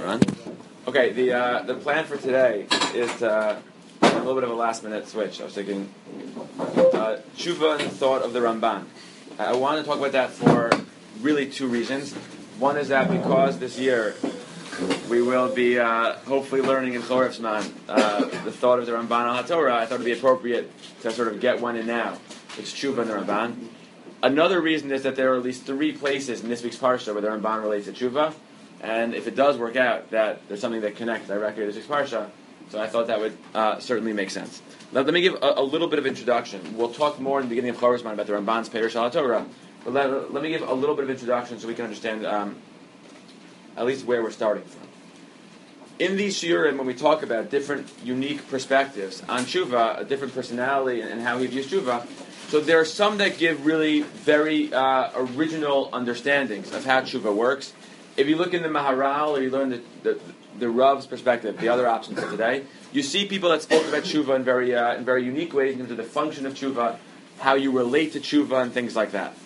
Ron? Okay, the plan for today is a little bit of a last minute switch. I was thinking tshuva and the thought of the Ramban. I want to talk about that for really two reasons. One is that because this year we will be hopefully learning in Choref Zman the thought of the Ramban al HaTorah, I thought it would be appropriate to sort of get one in now. It's tshuva and the Ramban. Another reason is that there are at least three places in this week's parsha where the Ramban relates to tshuva, and if it does work out that there's something that connects directly to this week's parsha, so I thought that would certainly make sense. Now, let me give a little bit of introduction. We'll talk more in the beginning of Choref Zman about the Ramban's Perush al HaTorah, but let me give a little bit of introduction so we can understand at least where we're starting from. In these shiurim, when we talk about different unique perspectives on tshuva, a different personality and how he views tshuva, so there are some that give really very original understandings of how tshuva works. If you look in the Maharal or you learn the Rav's perspective, the other options of today, you see people that spoke about tshuva in very unique ways in terms of the function of tshuva, how you relate to tshuva and things like that.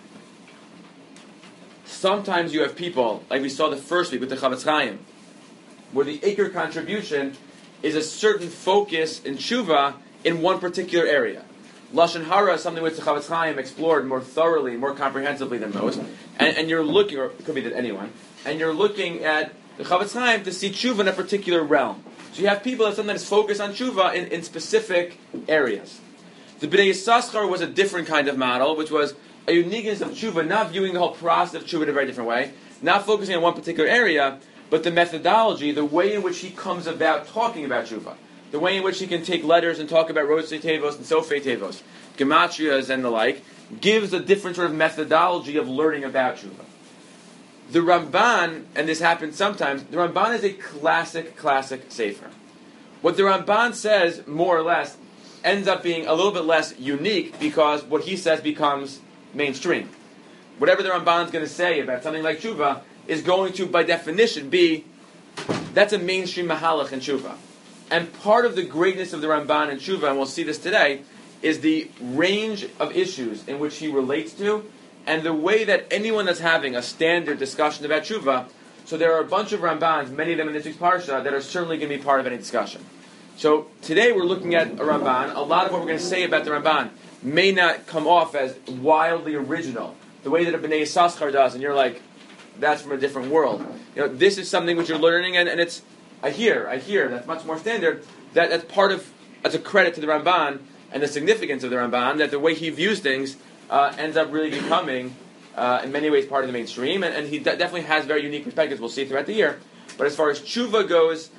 Sometimes you have people, like we saw the first week with the Chavetz Chaim, where the Iker contribution is a certain focus in tshuva in one particular area. Lashon Hara is something which the Chavetz Chaim explored more thoroughly, more comprehensively than most, and you're looking, or it could be that anyone, and you're looking at the Chavetz Chaim to see tshuva in a particular realm. So you have people that sometimes focus on tshuva in specific areas. The Bnei Yissaschar was a different kind of model, which was a uniqueness of tshuva, not viewing the whole process of tshuva in a very different way, not focusing on one particular area, but the methodology, the way in which he comes about talking about tshuva, the way in which he can take letters and talk about Rosei Tevos and Sofei Tevos, Gematrias and the like, gives a different sort of methodology of learning about tshuva. The Ramban, and this happens sometimes, the Ramban is a classic sefer. What the Ramban says, more or less, ends up being a little bit less unique because what he says becomes mainstream. Whatever the Ramban is going to say about something like tshuva is going to, by definition, that's a mainstream mahalach in tshuva. And part of the greatness of the Ramban in tshuva, and we'll see this today, is the range of issues in which he relates to, and the way that anyone that's having a standard discussion about tshuva, so there are a bunch of Rambans, many of them in this week's parsha, that are certainly going to be part of any discussion. So today we're looking at a Ramban. A lot of what we're going to say about the Ramban may not come off as wildly original, the way that a Bnei Yissaschar does, and you're like, that's from a different world. This is something which you're learning, and it's, I hear, that's much more standard. That's a credit to the Ramban and the significance of the Ramban, that the way he views things ends up really becoming, in many ways, part of the mainstream, and he definitely has very unique perspectives. We'll see throughout the year. But as far as tshuva goes,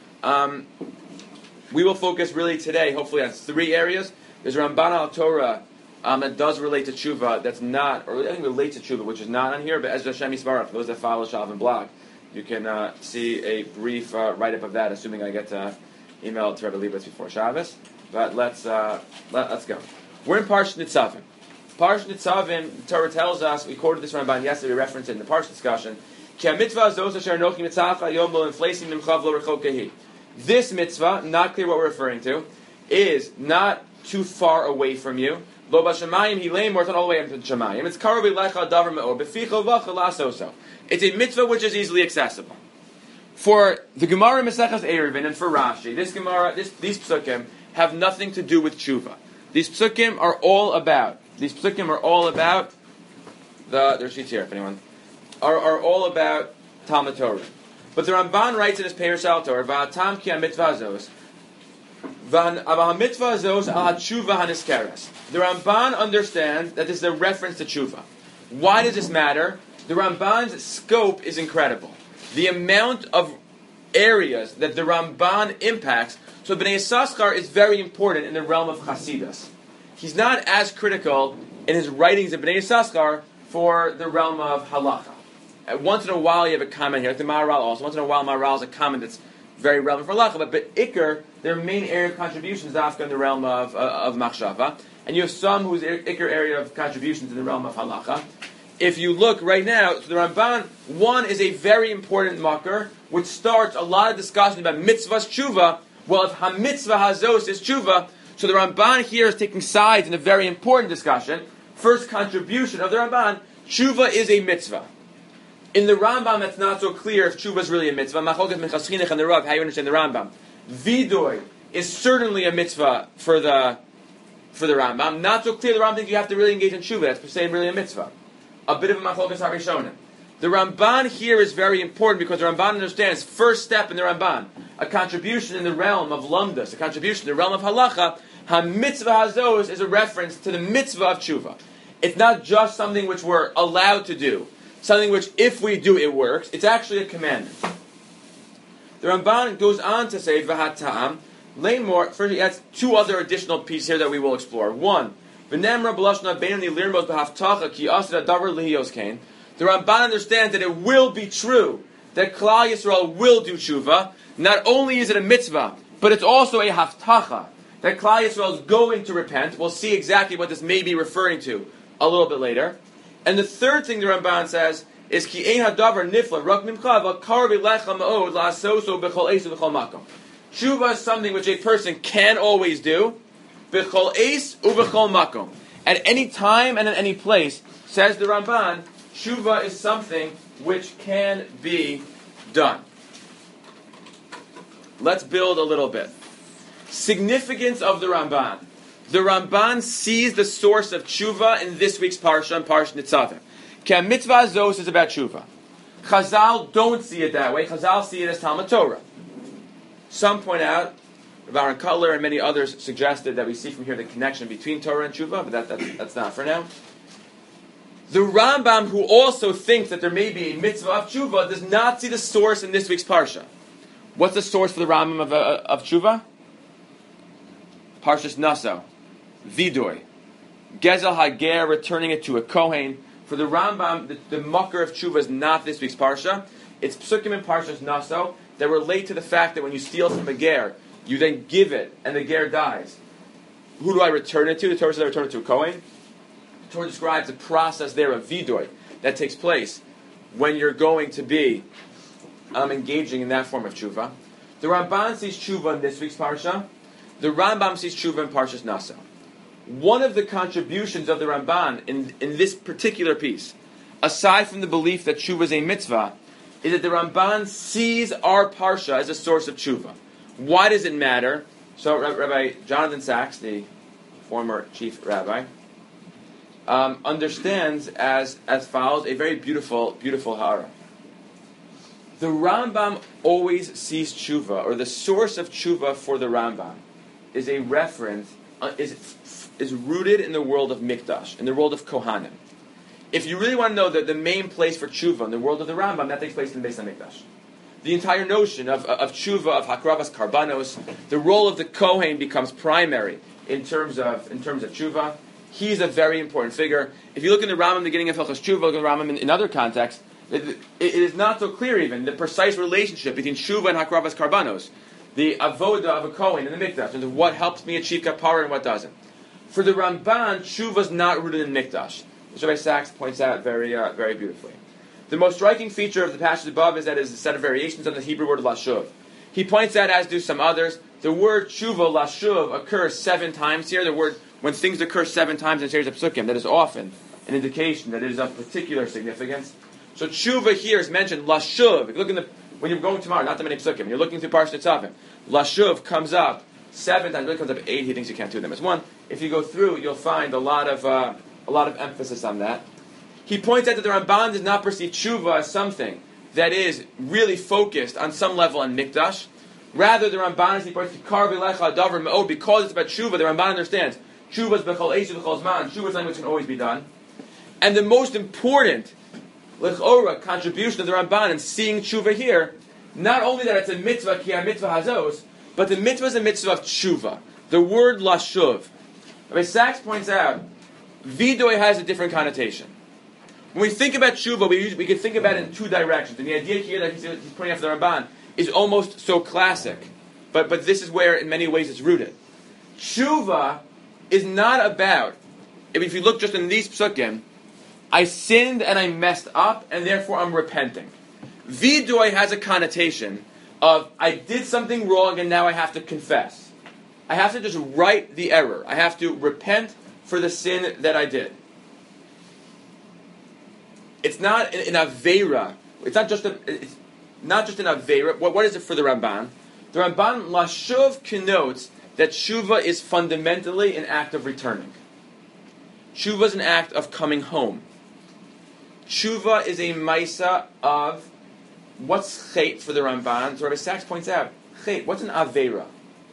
we will focus really today, hopefully, on three areas. There's Ramban al Torah that does relate to tshuva, that's not, or I think relates to tshuva, which is not on here, but Ezra Shem Yisbarach, for those that follow Shalom blog, you can see a brief write-up of that, assuming I get to email it to Rebbe Leibowitz before Shabbos. But let's go. We're in Parshat Nitzavim. Parshat Nitzavim, the Torah tells us, we quoted this Ramban yesterday, we referenced it in the Parshat discussion, this mitzvah, not clear what we're referring to, is not too far away from you. Lo b'shamayim hilei more than all the way up to the shamayim. It's karov lecha davar me'or b'ficha v'cha lasoso. It's a mitzvah which is easily accessible. For the Gemara Maseches Eruvin and for Rashi, these psukim have nothing to do with tshuva. These psukim are all about there's sheets here if anyone are all about Talmud Torah. But the Ramban writes in his Perush al Torah, Va'atam ki ha-mitzvah zos, ha-mitzvah zos al ha-tshuva ha-niskeres. The Ramban understands that this is a reference to tshuva. Why does this matter? The Ramban's scope is incredible. The amount of areas that the Ramban impacts, so Bnei Yissaschar is very important in the realm of Chasidus. He's not as critical in his writings of Bnei Yissaschar for the realm of halacha. Once in a while you have a comment here, like the Maharal also. Once in a while Maharal has a comment that's very relevant for halacha, but Iker, their main area of contribution is Afka in the realm of machshava, and you have some whose Iker area of contribution is in the realm of halacha. If you look right now, so the Ramban, one is a very important makar, which starts a lot of discussion about mitzvah's tshuva. Well, if ha-mitzvah hazos is tshuva, so the Ramban here is taking sides in a very important discussion. First contribution of the Ramban, tshuva is a mitzvah. In the Rambam, that's not so clear if tshuva is really a mitzvah. Machlokes Minchas Chinuch and the Rav, how you understand the Rambam. Vidoy is certainly a mitzvah for the Rambam. Not so clear the Rambam thinks you have to really engage in tshuva. That's per se really a mitzvah. A bit of a Machlokes HaRishonim. The Ramban here is very important because the Ramban understands first step in the Ramban, a contribution in the realm of lumdus, a contribution in the realm of halacha. Ha-mitzvah hazos is a reference to the mitzvah of tshuva. It's not just something which we're allowed to do, something which if we do it works. It's actually a commandment. The Ramban goes on to say v'hata'am leimor. First, he adds two other additional pieces here that we will explore. One, v'nemra b'lashna beinani lirmos b'haftacha ki asra davar lihiyos kain. The Ramban understands that it will be true that Klal Yisrael will do tshuva. Not only is it a mitzvah, but it's also a haftacha that Klal Yisrael is going to repent. We'll see exactly what this may be referring to a little bit later. And the third thing the Ramban says is ki ein hadavar nifla rak mimcha v'kar v'lecha ma'od la'asoso b'chol eis u'b'chol makom. Tshuva is something which a person can always do, b'chol eis u'b'chol makom, at any time and in any place. Says the Ramban, tshuva is something which can be done. Let's build a little bit. Significance of the Ramban. The Ramban sees the source of tshuva in this week's parsha, and Parsha Nitzaveh. Ki mitzvah azos is about tshuva. Chazal don't see it that way. Chazal see it as Talmud Torah. Some point out, Rav Aaron Cutler and many others suggested that we see from here the connection between Torah and tshuva, but that's not for now. The Rambam, who also thinks that there may be a mitzvah of tshuva, does not see the source in this week's parsha. What's the source for the Rambam of tshuva? Parshas Naso. Vidoy. Gezel Hager, returning it to a Kohen. For the Rambam, the makar of tshuva is not this week's parsha. It's psukim in Parshas Naso that relate to the fact that when you steal from a ger, you then give it, and the ger dies. Who do I return it to? The Torah says I return it to a Kohen. The Torah describes the process there of vidoy that takes place when you're going to be engaging in that form of tshuva. The Ramban sees tshuva in this week's parsha. The Rambam sees tshuva in Parshas Naso. One of the contributions of the Ramban in this particular piece, aside from the belief that tshuva is a mitzvah, is that the Ramban sees our parsha as a source of tshuva. Why does it matter? So Rabbi Jonathan Sachs, the former chief rabbi, understands as follows a very beautiful hara. The Rambam always sees tshuva, or the source of tshuva for the Rambam is a reference, is rooted in the world of Mikdash, in the world of Kohanim. If you really want to know the main place for tshuva in the world of the Rambam, that takes place in the Beis HaMikdash. The entire notion of tshuva, of hakravas karbanos, the role of the Kohen becomes primary in terms of tshuva. He's a very important figure. If you look in the Rambam, beginning of Hilchos Tshuva, look at the Rambam in other contexts, it is not so clear even the precise relationship between tshuva and hakravas karbanos, the avoda of a Kohen in the Mikdash, and what helps me achieve kapara and what doesn't. For the Ramban, tshuva is not rooted in Mikdash, which Rabbi Sachs points out very beautifully. The most striking feature of the passage above is that it is a set of variations on the Hebrew word lashuv. He points out, as do some others, the word tshuva, lashuv, occurs 7 times here. The word, when things occur 7 times in a series of psukim, that is often an indication that it is of particular significance. So tshuva here is mentioned, lashuv. If you look when you're going tomorrow, not that many psukim, you're looking through Parshat Nitzaveh, lashuv comes up 7 times, it really comes up 8, he thinks you can't do them as 1. If you go through, you'll find a lot of emphasis on that. He points out that the Ramban does not perceive tshuva as something that is really focused on some level on Mikdash. Rather, the Ramban, as he points to Kar v'lecha davar me'od, because it's about tshuva, the Ramban understands tshuva is b'chol eish b'chol zman. Tshuva is something which can always be done. And the most important l'chora contribution of the Ramban in seeing tshuva here, not only that it's a mitzvah, ki ha-mitzvah hazos, but the mitzvah is a mitzvah of tshuva. The word lashuv. Rabbi Sachs points out, vidoy has a different connotation. When we think about tshuva, we can think about it in 2 directions. And the idea here that he's pointing out for the Ramban is almost so classic. But this is where, in many ways, it's rooted. Tshuva is not about, if you look just in these psukim, I sinned and I messed up, and therefore I'm repenting. Vidoy has a connotation of, I did something wrong and now I have to confess. I have to just right the error. I have to repent for the sin that I did. It's not an aveira It's not just it's not just an Aveira. What is it for the Ramban? The Ramban Lashuv connotes that tshuva is fundamentally an act of returning. Tshuva is an act of coming home. Tshuva is a maisa of what's chait for the Ramban. So Rabbi Sachs points out, chait, what's an Aveira?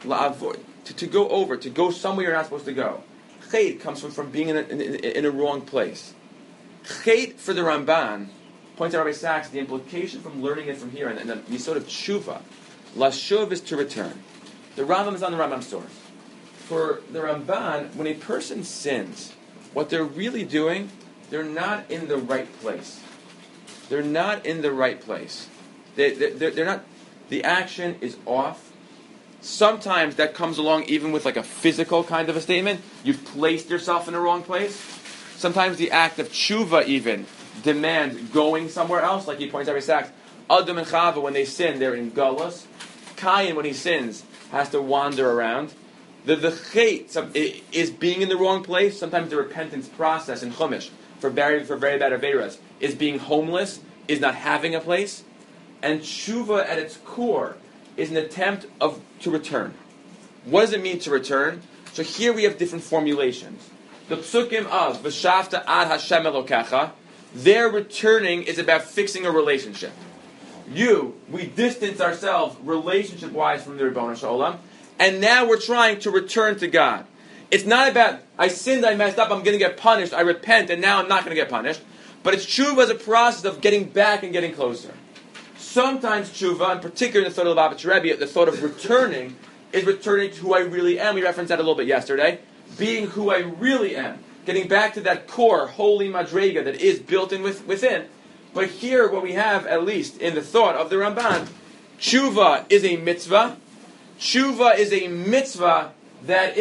To go over, to go somewhere you're not supposed to go. Chait comes from being in a wrong place. Chait for the Ramban, points out Rabbi Sachs, the implication from learning it from here, and the sort of tshuva, lashuv is to return. The Rambam is on the Rambam source. For the Ramban, when a person sins, what they're really doing, they're not in the right place. They're not in the right place. They're not. The action is off. Sometimes that comes along even with like a physical kind of a statement. You've placed yourself in the wrong place. Sometimes the act of tshuva even demands going somewhere else. Like he points out, Sachs, Adam and Chava, when they sin, they're in Galus. Cain, when he sins, has to wander around. The chait is being in the wrong place. Sometimes the repentance process in Chumash for very bad Averas is being homeless, is not having a place. And tshuva at its core is an attempt to return. What does it mean to return? So here we have different formulations. The psukim of V'shavta ad Hashem Elokecha, their returning is about fixing a relationship. We distance ourselves relationship-wise from the Ribono Shel Olam, and now we're trying to return to God. It's not about, I sinned, I messed up, I'm going to get punished, I repent, and now I'm not going to get punished. But it's tshuva as a process of getting back and getting closer. Sometimes tshuva, in particular in the thought of the Lubavitcher Rebbe, the thought of returning is returning to who I really am. We referenced that a little bit yesterday. Being who I really am. Getting back to that core, holy madrega that is built in within. But here, what we have, at least in the thought of the Ramban, tshuva is a mitzvah. Tshuva is a mitzvah that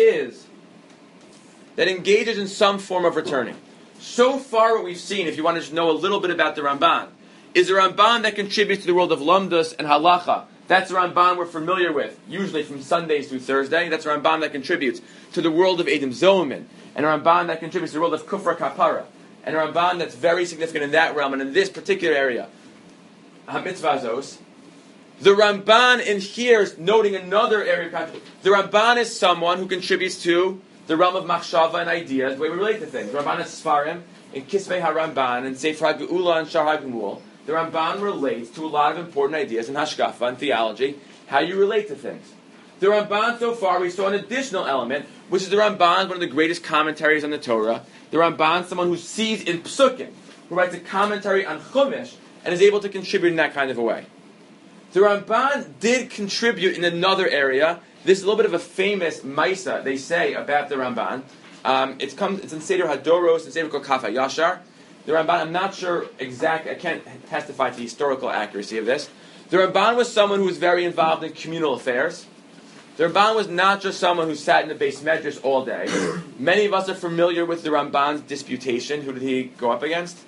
engages in some form of returning. So far, what we've seen, if you want to just know a little bit about the Ramban, is a Ramban that contributes to the world of Lamdus and Halacha. That's the Ramban we're familiar with, usually from Sundays through Thursday. That's a Ramban that contributes to the world of Edom Zoman, and a Ramban that contributes to the world of Kufra Kapara, and a Ramban that's very significant in that realm and in this particular area, HaMitzvah. The Ramban in here is noting another area of the Ramban is someone who contributes to the realm of Machshava and ideas, the way we relate to things. The Ramban is Sfarim, in Kisvei HaRamban, and Sefer HaGeula and Shar HaGemul. The Ramban relates to a lot of important ideas in Hashkafa and theology, how you relate to things. The Ramban, so far, we saw an additional element, which is the Ramban, one of the greatest commentaries on the Torah. The Ramban, someone who sees in Psukim, who writes a commentary on Chumash, and is able to contribute in that kind of a way. The Ramban did contribute in another area. This is a little bit of a famous Maisa, they say, about the Ramban. It's in Seder Hadoros, in Seder Kol Kaf HaYashar. The Ramban, I'm not sure exactly, I can't testify to the historical accuracy of this. The Ramban was someone who was very involved in communal affairs. The Ramban was not just someone who sat in the Beis Medrash all day. Many of us are familiar with the Ramban's disputation. Who did he go up against?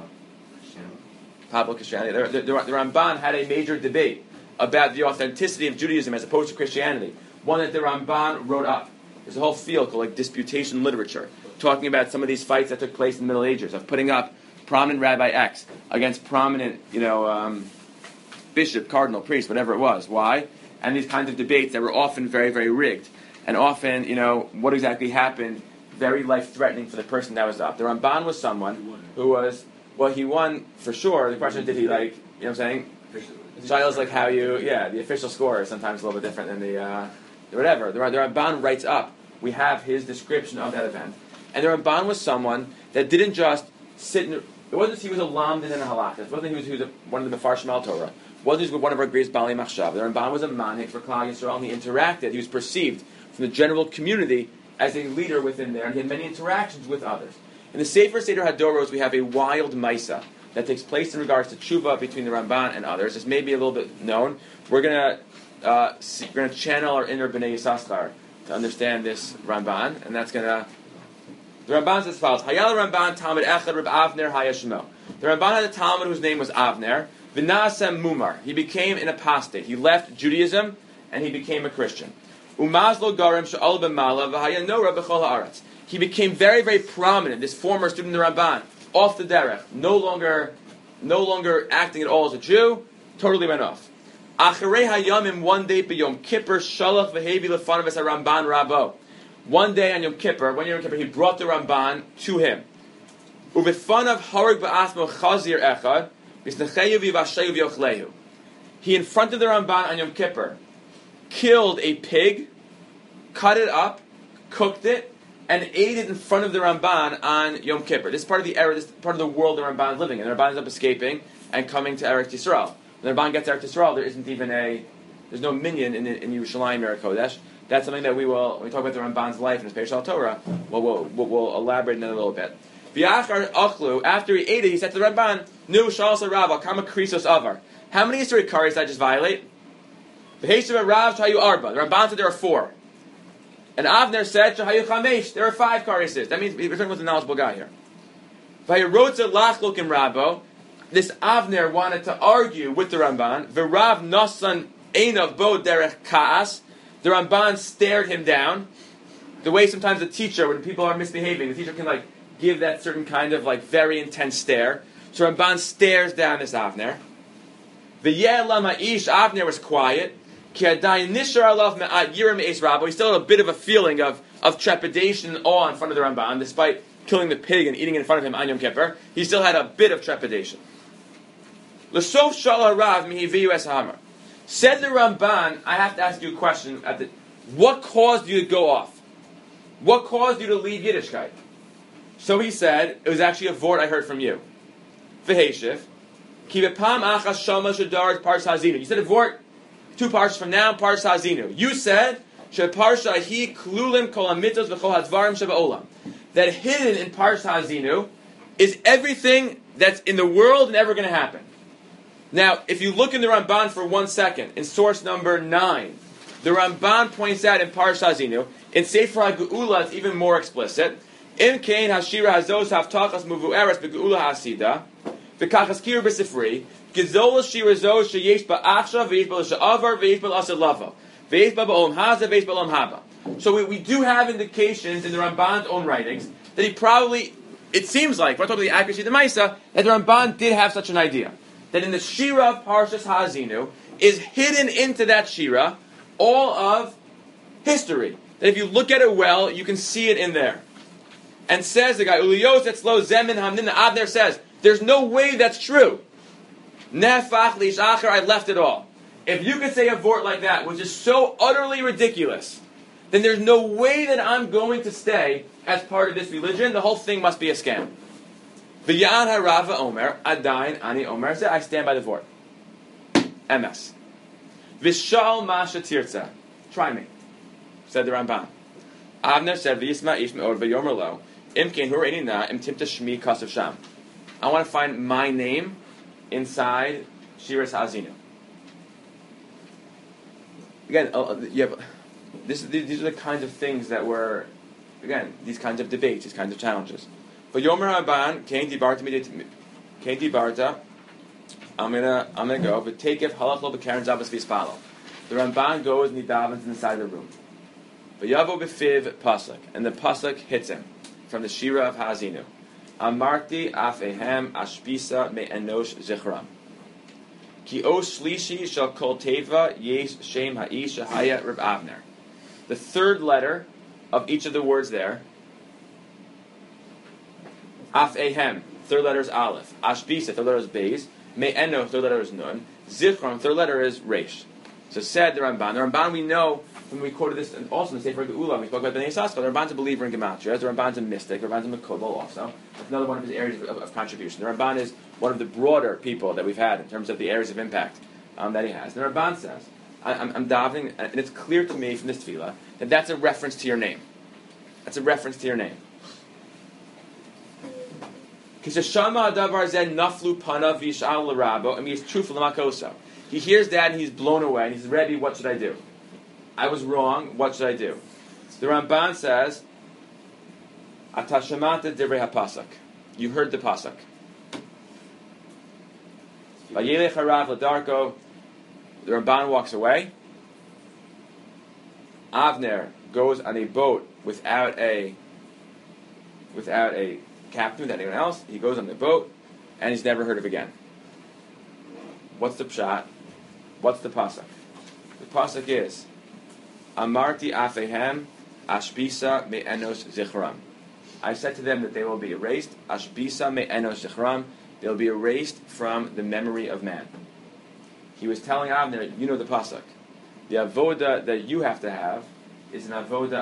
Pablo Castaneda. The Ramban had a major debate about the authenticity of Judaism as opposed to Christianity. One that the Ramban wrote up. There's a whole field called like disputation literature, talking about some of these fights that took place in the Middle Ages, of putting up prominent Rabbi X against prominent, bishop, cardinal, priest, whatever it was. Why? And these kinds of debates that were often very, very rigged. And often, what exactly happened, very life-threatening for the person that was up. The Ramban was someone who was, he won for sure. The question is, did he what I'm saying? Shiloh's like how the official score is sometimes a little bit different than the whatever. The Ramban writes up, we have his description of that event. And the Ramban was someone that didn't just sit in, it wasn't he was a lamdan in a halakha. It wasn't he was one of the Mefarshim al Torah. It wasn't he was one of our greatest Baalei Machshav. The Ramban was a manhig for Klal Yisrael, and he interacted. He was perceived from the general community as a leader within there, and he had many interactions with others. In the Sefer Seder Hadoros, we have a wild Maisa that takes place in regards to tshuva between the Ramban and others. This may be a little bit known. We're going to channel our inner Bnei Yissaschar to understand this Ramban, and that's going to... The Ramban says as follows: Hayal Ramban Talmud Echad Reb Avner Hayashmo. The Ramban had a Talmud whose name was Avner. V'nasem Mumar. He became an apostate. He left Judaism and he became a Christian. Umazlo Garim Sha'al B'Mala V'Hayanora B'Chol Haaretz. He became very, very prominent. This former student of the Ramban, off the derech, no longer no longer acting at all as a Jew, totally went off. Acharei hayamim, one day b'Yom Kippur, shalach v'hevi lefanav es Ramban Rabo. One day on Yom Kippur, he brought the Ramban to him. Uvefanav harag ba'asmo chazir echad, v'snecheyu v'vasheyu v'yochlehu. He, in front of the Ramban on Yom Kippur, killed a pig, cut it up, cooked it, and ate it in front of the Ramban on Yom Kippur. This is part of the era, this is part of the world the Ramban is living in. The Ramban ends up escaping and coming to Eretz Yisrael. When the Ramban gets to Eretz Yisrael, there isn't even there's no minyan in Yerushalayim or Kodesh. That's something that when we talk about the Ramban's life in his Perishal Torah, we'll elaborate on it a little bit. After he ate it, he said to the Ramban, Nu Shalsa Rava, Kama Krisos Avar. How many Yisrei Karis did I just violate? The Rav Chayu Arba. The Ramban said there are 4. And Avner said, Shahayu Chamesh, there are 5 Karises. That means we're talking about the knowledgeable guy here. Vayarotza Lachlok im Rabbo. This Avner wanted to argue with the Ramban. V'Rav Nasan Einav Bo Derech Kaas. The Ramban stared him down. The way sometimes a teacher, when people are misbehaving, the teacher can give that certain kind of very intense stare. So Ramban stares down this Avner. V'yeh lama ish, Avner was quiet. He still had a bit of a feeling of trepidation and awe in front of the Ramban, despite killing the pig and eating it in front of him on Yom Kippur. He still had a bit of trepidation. L'sof shala Rav mihiviyu es hamar. Said the Ramban, I have to ask you a question. What caused you to go off? What caused you to leave Yiddishkeit? So he said, it was actually a vort I heard from you. V'heshif. Ki b'pam achas shama shadar pars hazinu. You said a vort 2 parshas from now, Parsha Hazinu. You said, Parsha hi klulim kol hamitzos v'chol hadvarim sheba'olam. That hidden in Parsha Hazinu is everything that's in the world and ever going to happen. Now, if you look in the Ramban for 1 second, in source number 9, the Ramban points out in Parsha Hazinu, in Sefer HaGeula it's even more explicit, Im kein hashira hazos haftachas muvu'eres begeula hasida, v'kachas kiru b'sifri, Gezola shirazo sheyesh ba'achshav v'yesh ba'lasha'avar v'yesh ba'lashalava v'yesh ba'olam haza v'yesh ba'olam haba. So we do have indications in the Ramban's own writings that he probably, it seems like, we're talking about the accuracy of the Maisa, that the Ramban did have such an idea. That in the Shira of Parshas Hazinu is hidden into that Shira all of history. That if you look at it well, you can see it in there. And says the guy, Uliyos etzlo zemin hamnin, the Avner says, there's no way that's true. Nefach li'shacher, I left it all. If you could say a vort like that, which is so utterly ridiculous, then there's no way that I'm going to stay as part of this religion. The whole thing must be a scam. V'yan harava omer, adayin ani omer, I stand by the vort. MS. V'shal masha tirza. Try me, said the Ramban. Avner said, v'yisma ish me'od v'yomer lo, im kein hureini na, im timta shmi kasav sham. I want to find my name inside Shiras Hazinu. Again, these are the kinds of things that were, again, these kinds of debates, these kinds of challenges. But Yomer Rabban, Kain Dibarta, I'm gonna go, but take if halach lo b'karen zabas v'yispalo. The Ramban goes and he davens inside the room. But Yavo b'fiv pasuk, and the pasuk hits him from the Shira of Hazinu. Amarti af ehem ashpisa me enosh zichram. Ki o shlishi shall kol teva yesh shem ha'ish haya Reb Avner. The 3rd letter of each of the words there. Af ehem, 3rd letter is aleph. Ashpisa, 3rd letter is beis. Me enosh, 3rd letter is nun. Zichram, 3rd letter is resh. So said the Ramban. The Ramban we know, when we quoted this, and also in the Sefer Geula, we spoke about Bnei Yissaschar. The Ramban's a believer in Gematria. The Ramban's a mystic. The Ramban's a Mekubal also. That's another one of his areas of contribution. The Ramban is one of the broader people that we've had in terms of the areas of impact that he has. And the Ramban says, I'm davening, and it's clear to me from this tefillah that that's a reference to your name. That's a reference to your name. Kishashama adavar zed naflu pana v'yishal l'rabo, and he is truthful l'makoso. He hears that and he's blown away, and he's ready, what should I do? I was wrong, what should I do? The Ramban says, Atashamata divrei hapasak. You heard the pasuk. Vayelech harav l'darko. The Ramban walks away. Avner goes on a boat without a captain, without anyone else. He goes on the boat, and he's never heard of again. What's the pshat? What's the pasuk? The pasuk is Amarti afehem ashbisa me'enos zichram. I said to them that they will be erased. Ashbisa me'enos zichram. They'll be erased from the memory of man. He was telling Avner, you know the pasuk. The avoda that you have to have is an avoda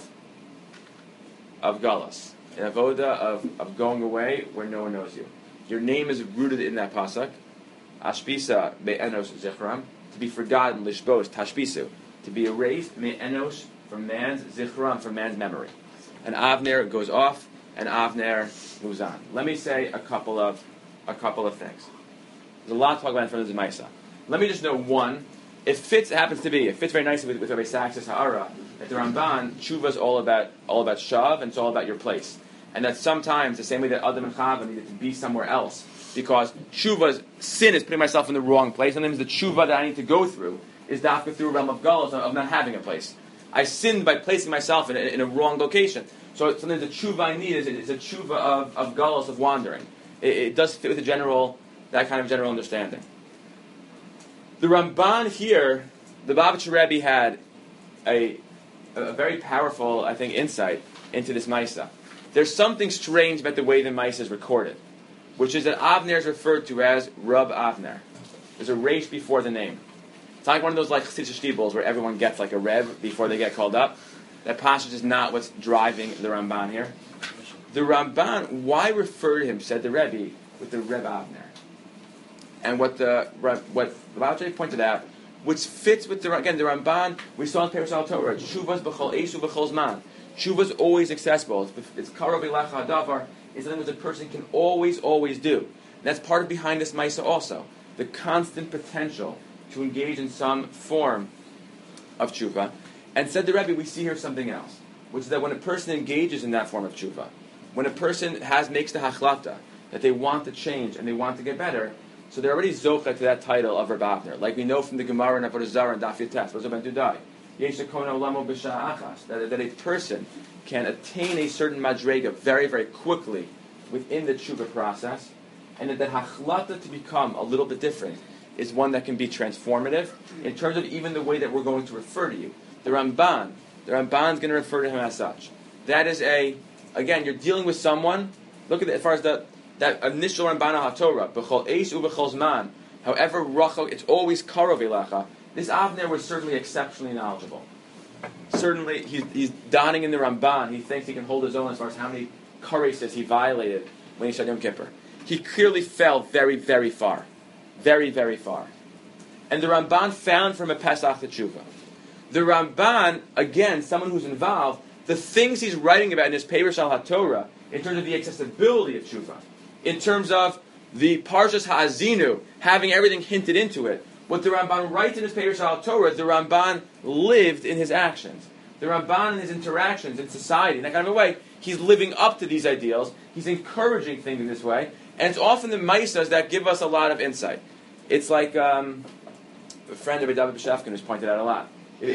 of galus, an avoda of going away where no one knows you. Your name is rooted in that pasuk. Ashbisa me'enos zichram, to be forgotten, lishbos, tashbisu, to be erased, me'enos, from man's zichram, from man's memory. And Avner goes off, and Avner moves on. Let me say a couple of things. There's a lot to talk about in front of the Maisa. Let me just know one. It fits very nicely with Rabbi Sax's Ha'ara, that the Ramban, tshuva is all about shav, and it's all about your place. And that sometimes, the same way that Adam and Chava needed to be somewhere else, because tshuva's sin is putting myself in the wrong place. Sometimes the tshuva that I need to go through is dafka through a realm of galus, of not having a place. I sinned by placing myself in a wrong location. So sometimes the tshuva I need is a tshuva of galus, of wandering. It does fit with that kind of general understanding. The Ramban here, the Babich Rebbe had a very powerful, I think, insight into this Maisa. There's something strange about the way the Maisa is recorded, which is that Avner is referred to as Rab Avner. There's a resh before the name. It's like one of those like Chassidish shtibels where everyone gets like a Reb before they get called up. That passage is not what's driving the Ramban here. The Ramban, why refer to him, said the Rebbe, with the Reb Avner? And what the Babich pointed out, which fits with the Ramban, we saw in Perush Torah, Shuvas b'chol esu b'chol zman. Shuvas always accessible. It's karov elecha hadavar. It's something that a person can always do. And that's part of behind this Maisa also. The constant potential to engage in some form of tshuva. And said the Rebbe, we see here something else, which is that when a person engages in that form of tshuva, when a person makes the hachlata, that they want to change and they want to get better, so they're already zocha to that title of Reb Avner. Like we know from the Gemara and Avodah Zarah and Daf Yotes, that a person can attain a certain madrega very, very quickly within the tshuva process, and that hachlata to become a little bit different is one that can be transformative in terms of even the way that we're going to refer to you. The Ramban's going to refer to him as such. That is again, you're dealing with someone. Look at it as far as that initial Ramban HaTorah, b'chol eis u'b'chol zman. However, rachel, it's always karov elecha. This Avner was certainly exceptionally knowledgeable. Certainly, he's donning in the Ramban. He thinks he can hold his own as far as how many kareses he violated when he said Yom Kippur. He clearly fell very, very far. Very, very far. And the Ramban found from a Pesach the Tshuva. The Ramban, again, someone who's involved, the things he's writing about in his Perush al HaTorah, in terms of the accessibility of Tshuva, in terms of the Parshas Ha'azinu, having everything hinted into it, what the Ramban writes in his Perush al HaTorah, the Ramban lived in his actions. The Ramban in his interactions in society, in that kind of a way, he's living up to these ideals, he's encouraging things in this way, and it's often the Maisas that give us a lot of insight. It's like a friend of David B'Shefkin who's pointed out a lot.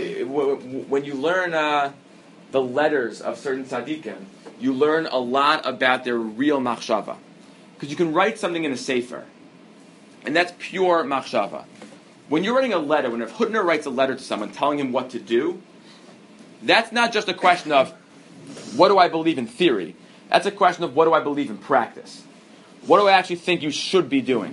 When you learn the letters of certain tzaddikim, you learn a lot about their real machshava. Because you can write something in a sefer, and that's pure machshava. When you're writing a letter, when if Hutner writes a letter to someone telling him what to do, that's not just a question of what do I believe in theory. That's a question of what do I believe in practice. What do I actually think you should be doing?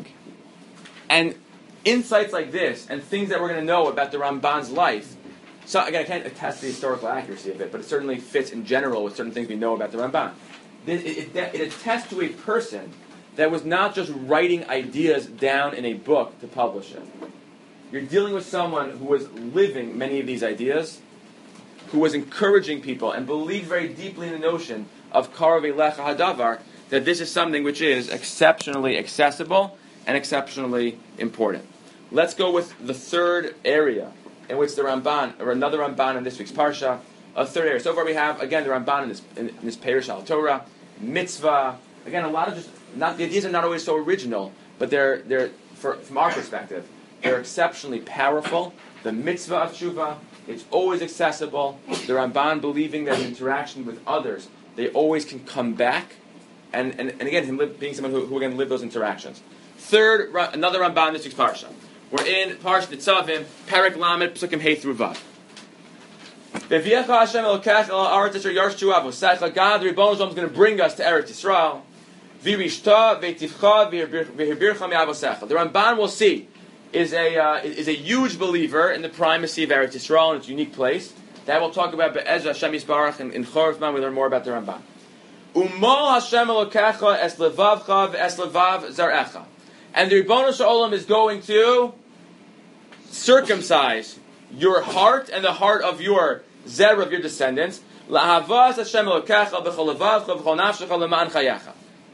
And insights like this, and things that we're going to know about the Ramban's life, so again, I can't attest to the historical accuracy of it, but it certainly fits in general with certain things we know about the Ramban. It attests to a person that was not just writing ideas down in a book to publish it. You're dealing with someone who was living many of these ideas, who was encouraging people, and believed very deeply in the notion of Karov Elecha Hadavar, that this is something which is exceptionally accessible and exceptionally important. Let's go with the third area in which the Ramban, or another Ramban in this week's Parsha, a third area. So far we have, again, the Ramban in this Perush al Torah, mitzvah. Again, a lot of the ideas are not always so original, but they're from our perspective, they're exceptionally powerful. The mitzvah of tshuva, it's always accessible. The Ramban believing that in interaction with others, they always can come back. And again, him being someone who again lived those interactions. Third, another Ramban in this week's Parsha. We're in Parshat Nitzavim, Perek Lamed, Psukim Hey through Vav. V'viyecha Hashem elokech el ha'aretz asher yarshu avoseicha. God, the Rebbeinu Shalom, is going to bring us to Eretz Yisrael. V'rishta v'tifcha v'hirbircha mi'avosecha. The Ramban, we'll see, is a huge believer in the primacy of Eretz Yisrael and its unique place. That we'll talk about Be'ezra Hashem Yisbarach in Chorov. We learn more about the Ramban. Umol Hashem elokecha es levavcha v'es levav zarecha. And the Rebbeinu Shalom is going to circumcise your heart and the heart of your zerah, of your descendants. La'havas Hashem elokecha v'chol levavcha v'chol nafshecha l'ma'an chayecha.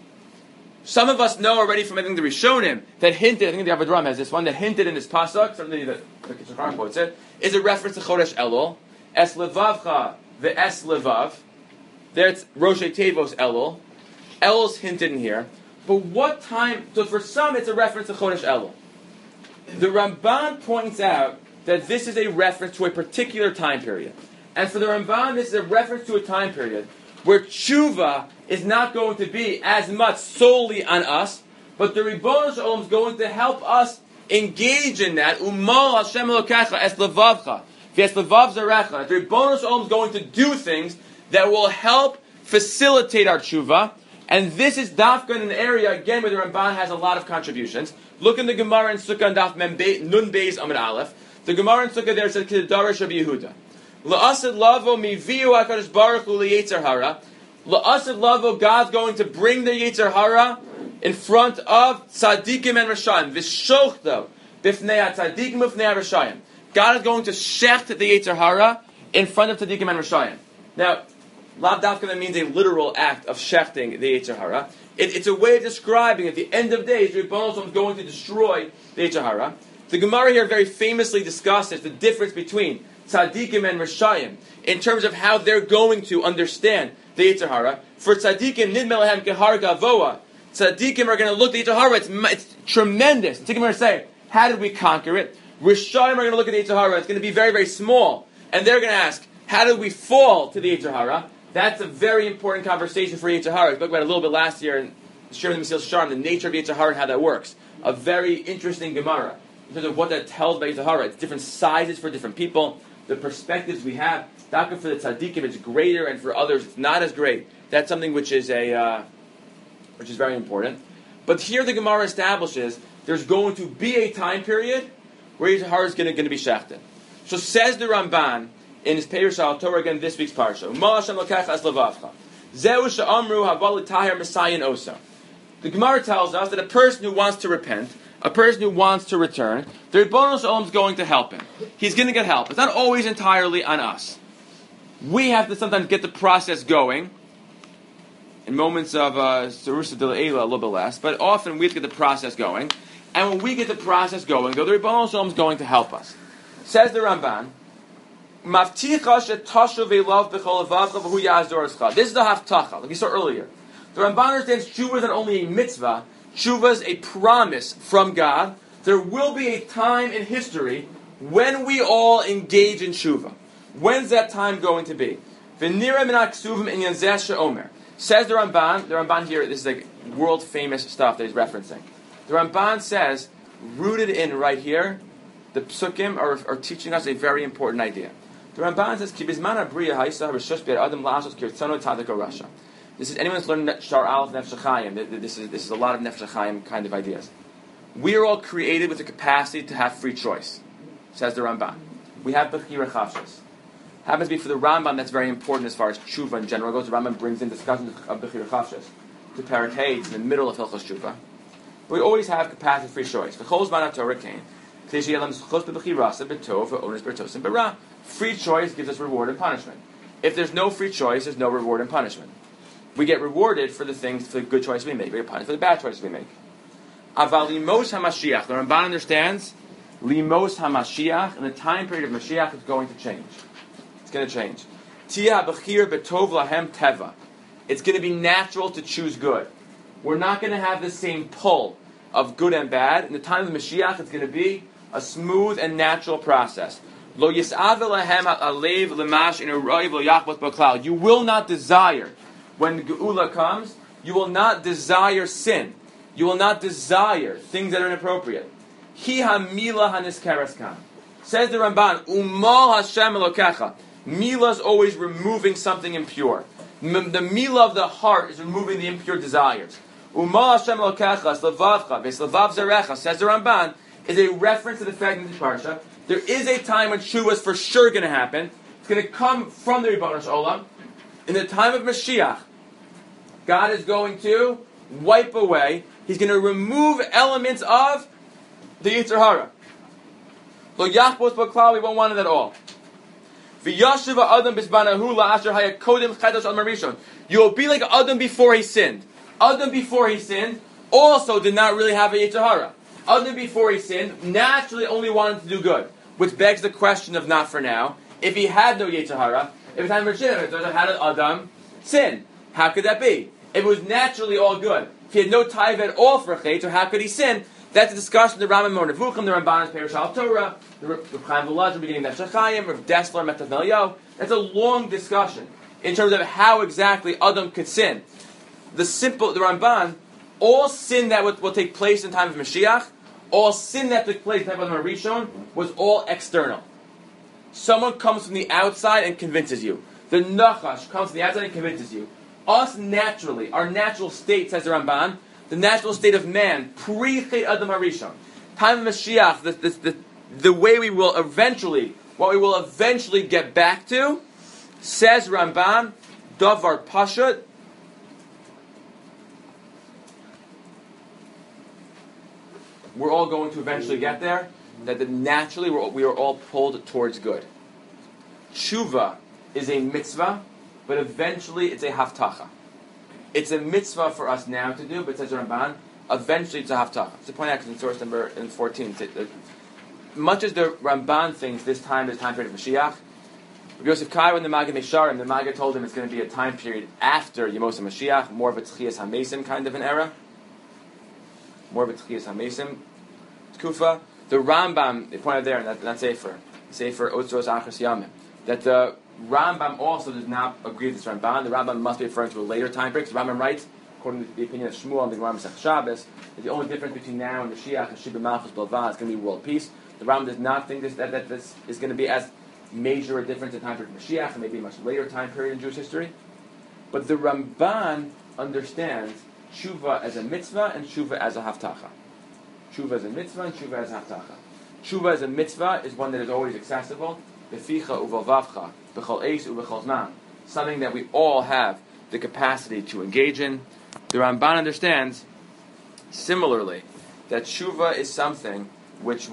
Some of us know already from, I think, the Rishonim that hinted, I think the Avedram has this one, that hinted in this pasuk, certainly the Kitzur quotes it, is a reference to Chodesh Elul. Es levavcha ve'es levav. There it's Roshei Tevos Elul. Elul's hinted in here. But what time, so for some it's a reference to Chodesh Elul. The Ramban points out that this is a reference to a particular time period. And for the Ramban, this is a reference to a time period where tshuva is not going to be as much solely on us, but the Rebbeinu Shalom is going to help us engage in that. Umal Hashem Elokecha es levavcha v'es levav zarecha. The Rebbeinu Shalom is going to do things that will help facilitate our tshuva. And this is dafka in an area, again, where the Ramban has a lot of contributions. Look in the Gemara in Sukkah and Daf Nun Beis Amud Aleph. The Gemara in Sukkah there says, Kedarish Rabbi Yehuda. La'asid lavo miviu HaKadosh Baruch Hu li'yetzer hara. La'asid lavo, God's going to bring the yetzer hara in front of tzaddikim and rashayim. V'shochto b'fnei tzaddikim u'fnei rashayim. God is going to shecht the yetzer hara in front of tzaddikim and rashayim. Now, Lav Dafka, that means a literal act of shechting the Yetzer Hara. It's a way of describing, at the end of days, the Rebbeinu Shalom is going to destroy the Yetzer Hara. The Gemara here very famously discusses the difference between tzaddikim and rashayim in terms of how they're going to understand the Yetzer Hara. For tzaddikim, nid melahem kehar gavoa. Tzaddikim are going to look at the Yetzer Hara. It's tremendous. Tzaddikim are going to say, how did we conquer it? Rashayim are going to look at the Yetzer Hara. It's going to be very, very small. And they're going to ask, how did we fall to the Yetzer Hara? That's a very important conversation for Yetzer Hara. We spoke about it a little bit last year in sharing the Mesil Sharm, the nature of Yetzer Hara and how that works. A very interesting Gemara in terms of what that tells about Yetzer Hara. It's different sizes for different people. The perspectives we have. Daka for the tzaddikim, it's greater, and for others, it's not as great. That's something which is very important. But here the Gemara establishes there's going to be a time period where Yetzer Hara is going to be shechted. So says the Ramban in his Perush al Torah, again this week's parsha. The Gemara tells us that a person who wants to repent, a person who wants to return, the Rebbeinu Shalom is going to help him. He's going to get help. It's not always entirely on us. We have to sometimes get the process going. In moments of Sarusa de Le'ela, a little bit less, but often we have to get the process going. And when we get the process going, the Rebbeinu Shalom is going to help us. Says the Ramban, this is the haftacha, like we saw earlier. The Ramban understands tshuva is not only a mitzvah, tshuva is a promise from God. There will be a time in history when we all engage in tshuva. When's that time going to be? Says the Ramban here, this is like world famous stuff that he's referencing. The Ramban says, rooted in right here, the psukim are teaching us a very important idea. The Ramban says, "Ki bizman habriya ha'isa ha'rishosh be'er adam la'asos kirtzano tzaddik rasha." This is anyone who's learned Shar Aleph Nefesh HaChaim. This is a lot of Nefesh HaChaim kind of ideas. We are all created with the capacity to have free choice, says the Ramban. We have bechira chafshos. Happens to be for the Rambam that's very important as far as tshuva in general goes. The Rambam brings in discussions of bechira chafshos to Perek Hey, in the middle of Hilchos Tshuva. We always have capacity for free choice. V'chol zman haTorah kain. Free choice gives us reward and punishment. If there's no free choice, there's no reward and punishment. We get rewarded for the good choices we make. We get punished for the bad choices we make. Aval limos haMashiach. The Ramban understands limos haMashiach, in the time period of Mashiach, it's going to change. It's going to change. Tia b'chir betov lahem teva. It's going to be natural to choose good. We're not going to have the same pull of good and bad. In the time of Mashiach, it's going to be a smooth and natural process. Lo yisav lahem alev lemash in a roiv lo yachbot b'klal. You will not desire, when the Geula comes, you will not desire sin. You will not desire things that are inappropriate. Hi ha-mila haniskeres kan. Says the Ramban, Umal Hashem Elokecha. Mila is always removing something impure. The mila of the heart is removing the impure desires. Umal Hashem Elokecha, Slavavcha, Veslavav Zarecha, says the Ramban, is a reference to the fact in the Parsha, there is a time when Tshuva is for sure going to happen. It's going to come from the Rebbeinu Shalom. In the time of Mashiach, God is going to wipe away, He's going to remove elements of the Yetzer Hara. Lo yachbos b'klal, we won't want it at all. V'yashiv ha'adam b'zbanahu la'asher haya kodim chedosh al marishon. You will be like Adam before he sinned. Adam before he sinned also did not really have a Yetzer Hara. Adam before he sinned naturally only wanted to do good, which begs the question of not for now. If he had no Yetzer Hara, if it was time for Mashiach, how did Adam sin? How could that be? If it was naturally all good, if he had no taiv at all for Chet, how could he sin? That's a discussion of the Rambam Moreh Nevuchim, the Ramban's Perush Al Torah, the Reb Chaim Volozhin beginning of Shachayim, Reb Dessler, Metav Melio. That's a long discussion in terms of how exactly Adam could sin. The Ramban, all sin that will take place in time of Mashiach, all sin that took place in time of Rishon, was all external. Someone comes from the outside and convinces you. The Nachash comes from the outside and convinces you. Us naturally, our natural state, says the Ramban, the natural state of man, pre-Chet Adam HaRishon, time of Mashiach, the way we will eventually, what we will eventually get back to, says Ramban, Davar Pashut, we're all going to eventually get there, that naturally we are all pulled towards good. Tshuva is a mitzvah, but eventually it's a haftacha. It's a mitzvah for us now to do, but it says Ramban, eventually it's a haftacha. To point out, because in source number 14, much as the Ramban thinks this time is time period of Mashiach, Yosef Kai, when the Maggid Mesharim, the Maggid told him it's going to be a time period after Yemos HaMashiach, more of a Tchias HaMesim kind of an era. More of a Tchias HaMesim Tkufa. The Rambam, they pointed there, and that's Sefer Otzros Achas Yamim, that the Rambam also does not agree with this Ramban. The Rambam must be referring to a later time period. The Rambam writes, according to the opinion of Shmuel and the Gemara Masech Shabbos, that the only difference between now and Mashiach and Shibud Malchus Balva is going to be world peace. The Rambam does not think that this is going to be as major a difference in time period of Mashiach, and maybe a much later time period in Jewish history. But the Ramban understands Tshuva as a mitzvah and Tshuva as a haftacha. Tshuva as a mitzvah and Tshuva as a haftacha. Tshuva as a mitzvah is one that is always accessible. Beficha uvalvavcha, b'chol eis u'b'chol zman. Something that we all have the capacity to engage in. The Ramban understands, similarly, that Tshuva is something which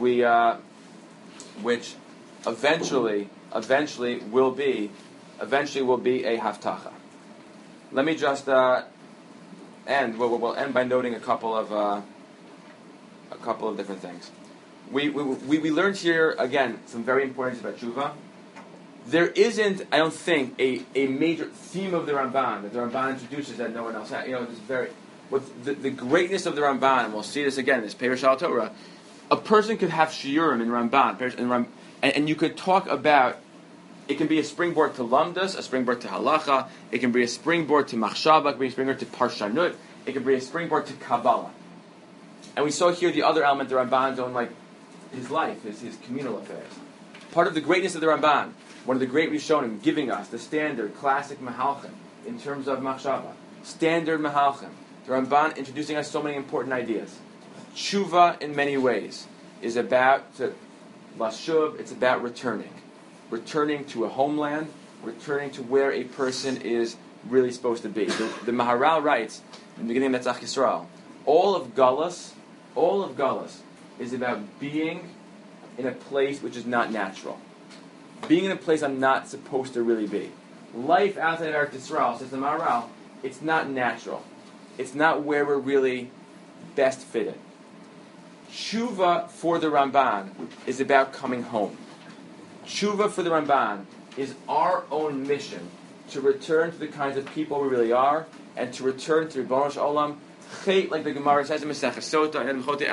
eventually will be a haftacha. Let me just end. We'll end by noting a couple of different things. We learned here again some very important things about tshuva. There isn't, I don't think, a major theme of the Ramban that the Ramban introduces that no one else has. The greatness of the Ramban, and we'll see this again in this Perush Al Torah. A person could have shiurim in Ramban, and you could talk about. It can be a springboard to lamdas, a springboard to halacha. It can be a springboard to machshava. It can be a springboard to parshanut. It can be a springboard to kabbalah. And we saw here the other element, the Ramban's own, like his life, his communal affairs. Part of the greatness of the Ramban, one of the great Rishonim, giving us the standard classic mahalchim in terms of machshava, standard mahalchim. The Ramban introducing us so many important ideas. Tshuva, in many ways, is about lashuv. It's about returning to a homeland, returning to where a person is really supposed to be. The Maharal writes in the beginning of Netzach Yisrael, all of Galus is about being in a place which is not natural. Being in a place I'm not supposed to really be. Life outside of Eretz Yisrael, says the Maharal, it's not natural. It's not where we're really best fitted. Tshuva for the Ramban is about coming home. Tshuva for the Ramban is our own mission to return to the kinds of people we really are, and to return to Ribono Shel Olam. Chet, like the Gemara says in Masechah Sota,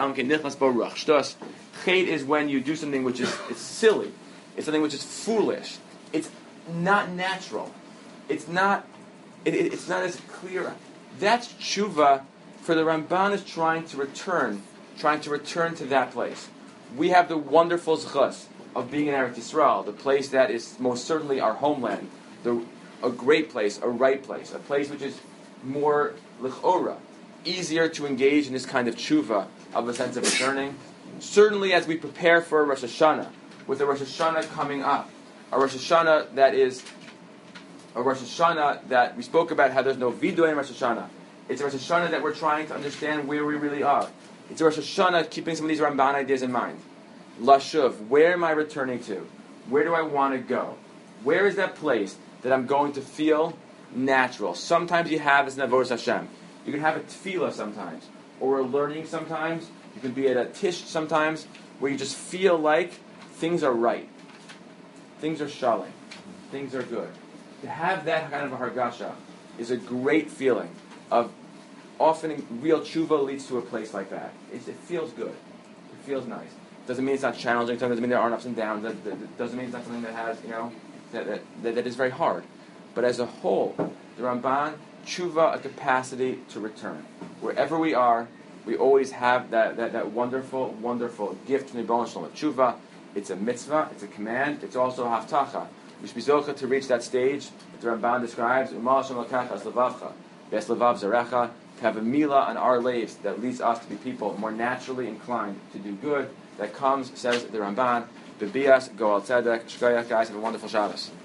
Chet is when you do something which is silly. It's something which is foolish. It's not natural. It's not as clear. That's tshuva for the Ramban is trying to return to that place. we have the wonderful zchus of being in Eretz Yisrael, the place that is most certainly our homeland, a great place, a right place, a place which is more l'chora, easier to engage in this kind of tshuva of a sense of returning. Certainly as we prepare for Rosh Hashanah, with the Rosh Hashanah coming up, a Rosh Hashanah that is a Rosh Hashanah that we spoke about how there's no vidu in Rosh Hashanah. It's a Rosh Hashanah that we're trying to understand where we really are. It's a Rosh Hashanah keeping some of these Ramban ideas in mind. Lashuv, where am I returning to? Where do I want to go? Where is that place that I'm going to feel natural? Sometimes you have this in Avodas Hashem. You can have a tefillah sometimes, or a learning sometimes. You can be at a tish sometimes, where you just feel like things are right. Things are shalom. Things are good. To have that kind of a hargasha is a great feeling of often real tshuva leads to a place like that. It feels good. It feels nice. Doesn't mean it's not challenging. Doesn't mean there aren't ups and downs. That doesn't mean it's not something that has, that is very hard. But as a whole, the Ramban, tshuva, a capacity to return. Wherever we are, we always have that wonderful, wonderful gift from the Yibon Shalom of tshuva. It's a mitzvah. It's a command. It's also a haftacha. We should be zocha to reach that stage that the Ramban describes. Umal Hashem l'kach as levavcha, ves levav zarecha. To have a milah on our lives that leads us to be people more naturally inclined to do good. That comes, says the Ramban, Bebias, Goal Tzedek, Shkoyach, guys, have a wonderful Shabbos.